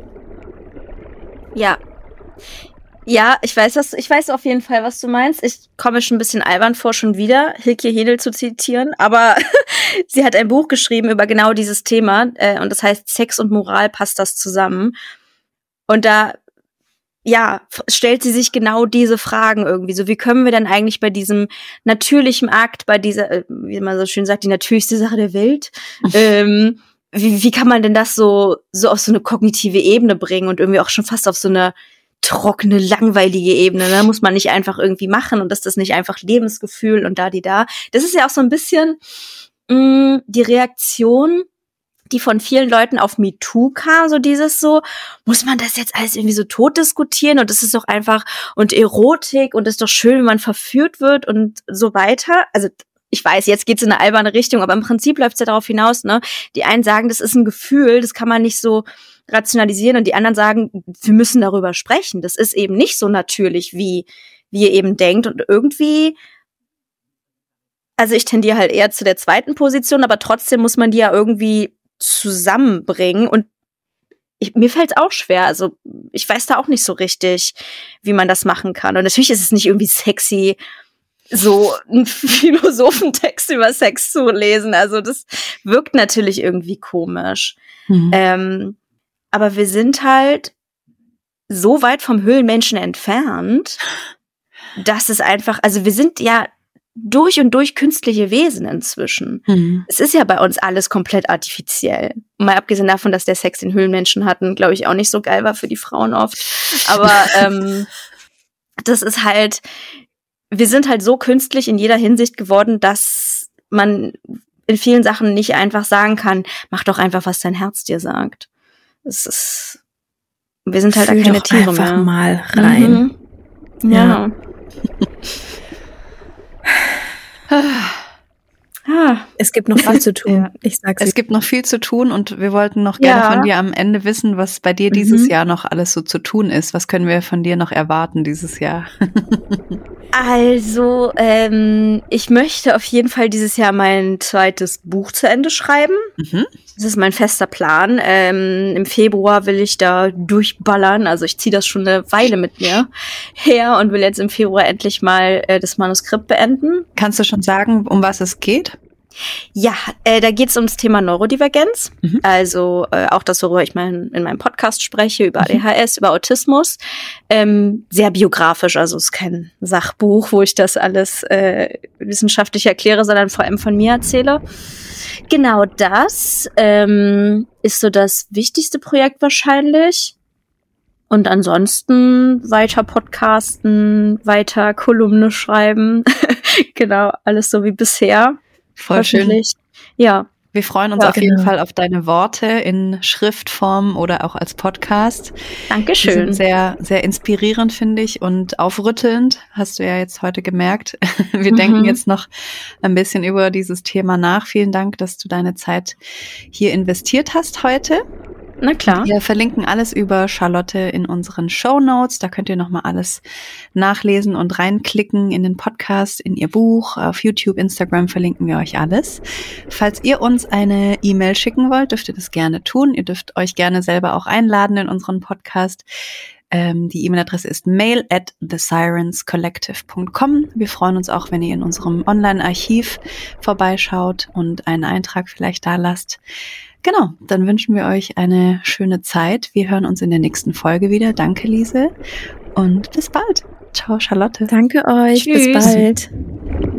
Ja. Ja, ich weiß auf jeden Fall, was du meinst. Ich komme schon ein bisschen albern vor, schon wieder Hilke Hedel zu zitieren, aber sie hat ein Buch geschrieben über genau dieses Thema und das heißt Sex und Moral, passt das zusammen? Und da, stellt sie sich genau diese Fragen irgendwie. So, wie können wir denn eigentlich bei diesem natürlichen Akt, bei dieser, wie man so schön sagt, die natürlichste Sache der Welt, wie kann man denn das so auf so eine kognitive Ebene bringen und irgendwie auch schon fast auf so eine trockene, langweilige Ebene, ne? Muss man nicht einfach irgendwie machen und ist das nicht einfach Lebensgefühl und da. Das ist ja auch so ein bisschen die Reaktion, die von vielen Leuten auf MeToo kam, so dieses so, muss man das jetzt alles irgendwie so tot diskutieren und das ist doch einfach, und Erotik und das ist doch schön, wenn man verführt wird und so weiter. Also ich weiß, jetzt geht's in eine alberne Richtung, aber im Prinzip läuft's ja darauf hinaus, ne? Die einen sagen, das ist ein Gefühl, das kann man nicht so rationalisieren und die anderen sagen, wir müssen darüber sprechen. Das ist eben nicht so natürlich, wie ihr eben denkt und irgendwie, also ich tendiere halt eher zu der zweiten Position, aber trotzdem muss man die ja irgendwie zusammenbringen und mir fällt's auch schwer. Also ich weiß da auch nicht so richtig, wie man das machen kann. Und natürlich ist es nicht irgendwie sexy, so einen Philosophentext über Sex zu lesen. Also das wirkt natürlich irgendwie komisch. Aber wir sind halt so weit vom Höhlenmenschen entfernt, dass es einfach, also wir sind ja durch und durch künstliche Wesen inzwischen. Es ist ja bei uns alles komplett artifiziell. Mal abgesehen davon, dass der Sex den Höhlenmenschen hatten, glaube ich, auch nicht so geil war für die Frauen oft. Aber das ist halt, wir sind halt so künstlich in jeder Hinsicht geworden, dass man in vielen Sachen nicht einfach sagen kann, mach doch einfach, was dein Herz dir sagt. Wir sind halt da keine Tiere einfach mehr. Mal rein. Ja. Es gibt noch viel zu tun. Ich sag's. Es gibt noch viel zu tun und wir wollten noch gerne von dir am Ende wissen, was bei dir dieses Jahr noch alles so zu tun ist. Was können wir von dir noch erwarten dieses Jahr? Also, ich möchte auf jeden Fall dieses Jahr mein zweites Buch zu Ende schreiben. Das ist mein fester Plan. Im Februar will ich da durchballern. Also ich ziehe das schon eine Weile mit mir her und will jetzt im Februar endlich mal das Manuskript beenden. Kannst du schon sagen, um was es geht? Ja, da geht es ums Thema Neurodivergenz. Also auch das, worüber ich in meinem Podcast spreche, über ADHS, über Autismus. Sehr biografisch, also es ist kein Sachbuch, wo ich das alles wissenschaftlich erkläre, sondern vor allem von mir erzähle. Genau das ist so das wichtigste Projekt wahrscheinlich. Und ansonsten weiter podcasten, weiter Kolumne schreiben. Genau, alles so wie bisher. Voll schön. Ja. Wir freuen uns auf jeden Fall auf deine Worte in Schriftform oder auch als Podcast. Dankeschön. Die sind sehr, sehr inspirierend, finde ich, und aufrüttelnd, hast du ja jetzt heute gemerkt. Wir denken jetzt noch ein bisschen über dieses Thema nach. Vielen Dank, dass du deine Zeit hier investiert hast heute. Na klar. Wir verlinken alles über Charlotte in unseren Shownotes. Da könnt ihr nochmal alles nachlesen und reinklicken in den Podcast, in ihr Buch. Auf YouTube, Instagram verlinken wir euch alles. Falls ihr uns eine E-Mail schicken wollt, dürft ihr das gerne tun. Ihr dürft euch gerne selber auch einladen in unseren Podcast. Die E-Mail-Adresse ist mail@thesirenscollective.com. Wir freuen uns auch, wenn ihr in unserem Online-Archiv vorbeischaut und einen Eintrag vielleicht da lasst. Genau, dann wünschen wir euch eine schöne Zeit. Wir hören uns in der nächsten Folge wieder. Danke, Lise. Und bis bald. Ciao, Charlotte. Danke euch. Tschüss. Bis bald.